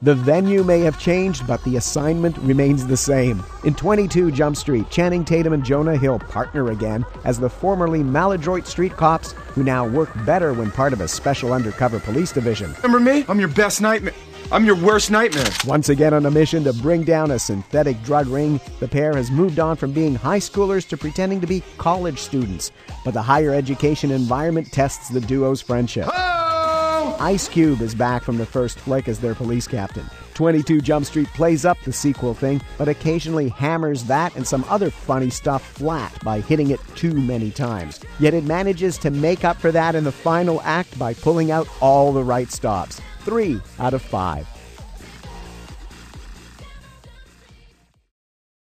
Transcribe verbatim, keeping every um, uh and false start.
The venue may have changed, but the assignment remains the same. In twenty-two Jump Street, Channing Tatum and Jonah Hill partner again as the formerly maladroit street cops who now work better when part of a special undercover police division. Remember me? I'm your best nightmare. I'm your worst nightmare. Once again on a mission to bring down a synthetic drug ring, the pair has moved on from being high schoolers to pretending to be college students. But the higher education environment tests the duo's friendship. Oh! Ice Cube is back from the first flick as their police captain. twenty-two Jump Street plays up the sequel thing, but occasionally hammers that and some other funny stuff flat by hitting it too many times. Yet it manages to make up for that in the final act by pulling out all the right stops. Three out of five.